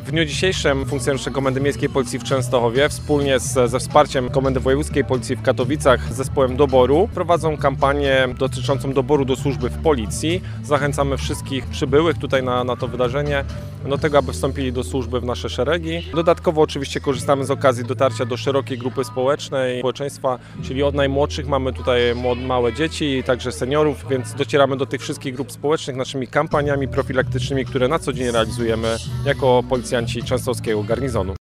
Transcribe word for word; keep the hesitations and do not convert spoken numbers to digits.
W dniu dzisiejszym funkcjonariusze Komendy Miejskiej Policji w Częstochowie wspólnie z, ze wsparciem Komendy Wojewódzkiej Policji w Katowicach z zespołem doboru prowadzą kampanię dotyczącą doboru do służby w Policji. Zachęcamy wszystkich przybyłych tutaj na, na to wydarzenie do tego, aby wstąpili do służby w nasze szeregi. Dodatkowo oczywiście korzystamy z okazji dotarcia do szerokiej grupy społecznej, społeczeństwa, czyli od najmłodszych mamy tutaj małe dzieci, także seniorów, więc docieramy do tych wszystkich grup społecznych naszymi kampaniami profilaktycznymi, które na co dzień realizujemy jako policjanci częstochowskiego garnizonu.